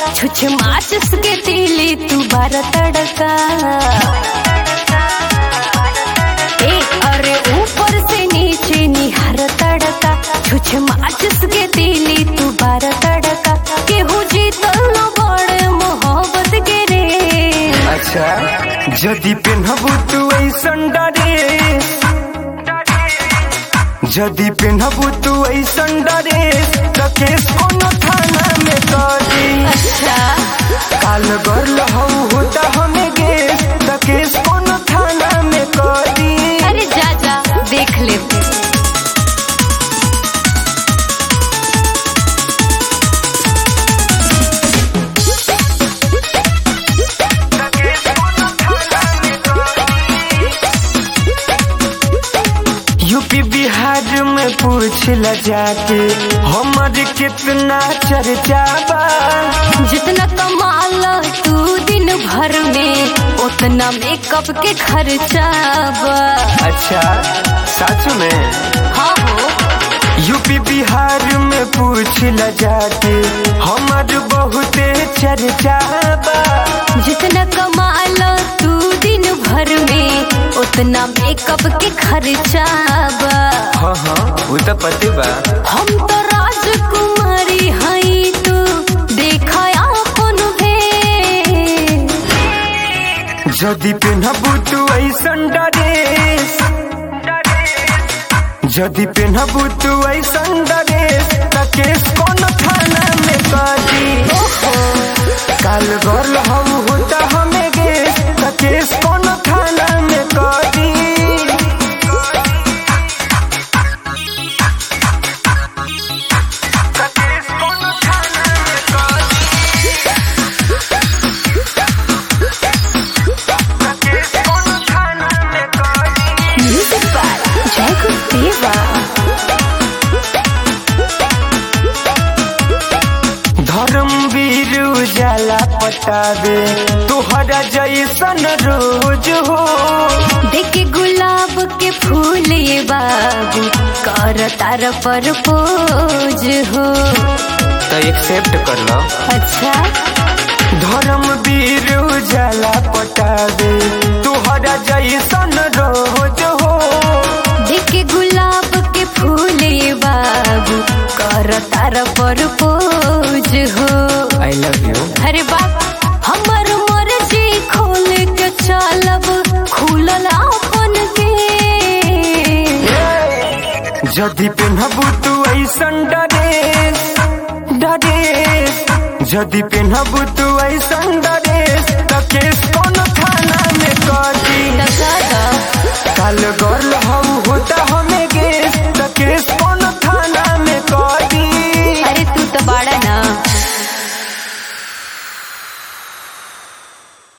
छुछ माचिस के तीली तू बार तड़का। अरे ऊपर से नीचे निहार तड़का, छुछ माचिस के तीली तू बार तड़का। केहू जीतल न बड़े मोहब्बत के रे। अच्छा जदी पेनहबू तू ऐसन ड्रेस, जदी पेनहबू तू ऐसन ड्रेस त केस कोनो थाना में करी। अच्छा काल गर्ल हऊ होता हमें गेस त केस कोनो थाना में करी। अरे जा जा देख ले। यूपी बिहार में पूछला जाके हमर कितना चर्चा बा। जितना कमाला तू दिन भर में उतना मेकअप के खर्चा बा। अच्छा सच में? हाँ हो। यूपी बिहार में पूछला जाके हमर बहुते चर्चा बा। जितना कमाला तू दिन भर में उतना मेकअप के खर्चा बा। हाँ हाँ वो तो पते बा। हम तो राजकुमारी हई तू देखा अपन भेष। जदी पेनहबू तू ऐसन ड्रेस, जदी पेनहबू तू ऐसन ड्रेस त केस कोनो थाना में करी। काल गर्ल हऊ होता हमें गेस त केस कोनो थाना में करी। म्यूजिक बाय जय गुरुदेवा। धर्मवीर उजाला पटावे तोहरा जैसन रोज हो। देखे गुलाब के फूल ये बाबू कर तार पर पोज हो। तो एक्सेप्ट कर लो। अच्छा धर्मवीर उजाला पटावे तोहरा जैसन रोज हो। देखे गुलाब के फूल ये बाबू कर तार पर पोज हो। I love you. अरे बाप हमर मर्जी खोल के चलब खुलल अपन के। जदी पेनहबू तू ऐसन ड्रेस, जदी पेनहबू तू ऐसन ड्रेस त केस कोनो थाना में करी।